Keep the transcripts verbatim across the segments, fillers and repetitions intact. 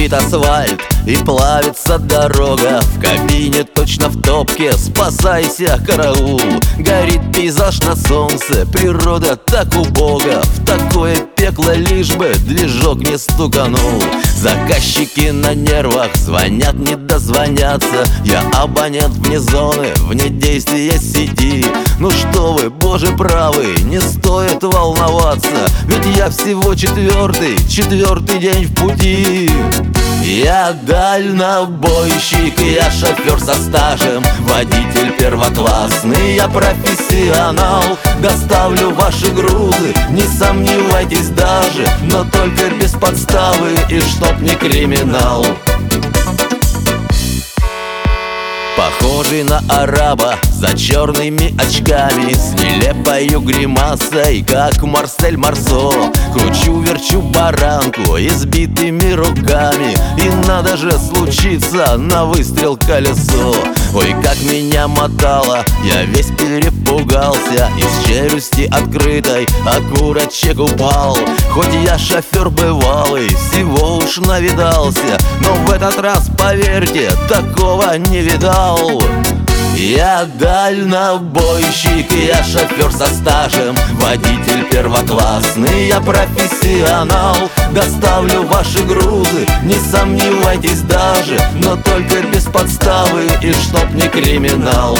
Трещит асфальт и плавится дорога. В кабине точно в топке, спасайся, караул. Горит пейзаж на солнце, природа так убога. В такое пекло лишь бы движок не стуканул. Заказчики на нервах, звонят, не дозвонятся. Я абонент вне зоны, вне действия сети. Ну что вы, боже правый, не стоит волноваться, ведь я всего четвертый, четвертый день в пути. Я дальнобойщик, я шофер со стажем, водитель первоклассный, я профессионал. Доставлю ваши грузы, не сомневайтесь даже, но только без подставы и чтоб не криминал. Похожий на араба, за черными очками, с нелепою гримасой, как Марсель Марсо. Кручу-верчу баранку избитыми руками, и надо же случиться на выстрел колесо. Ой, как меня мотало, я весь перепугался, из челюсти открытой окурочек упал. Хоть я шофер бывалый, всего уж навидался, но в этот раз, поверьте, такого не видал. Я дальнобойщик, я шофер со стажем, водитель первоклассный, я профессионал. Доставлю ваши грузы, не сомневайтесь даже, но только без подставы и чтоб не криминал.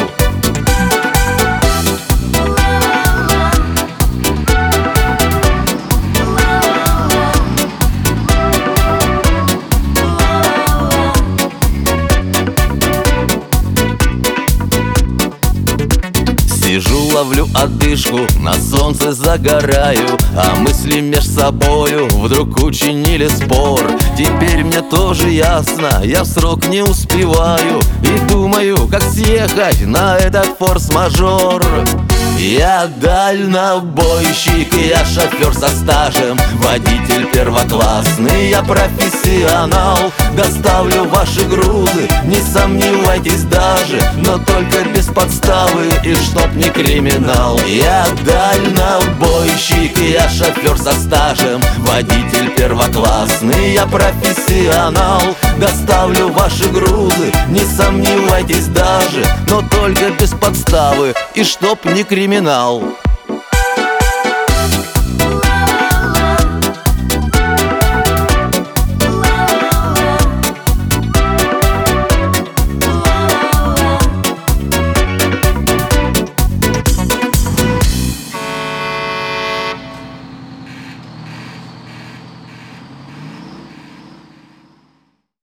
Сижу, ловлю одышку, на солнце загораю, а мысли меж собою вдруг учинили спор. Теперь мне тоже ясно, я в срок не успеваю, и думаю, как съехать на этот форс-мажор. Я дальнобойщик, я шофер со стажем, водитель первоклассный, я профессионал. Доставлю ваши грузы, не сомневайтесь даже, но только без подставы и чтоб не криминал. Я дальнобойщик, я шофер со стажем, водитель первоклассный, я профессионал. Доставлю ваши грузы, не сомневайтесь даже, но только без подставы и чтоб не криминал.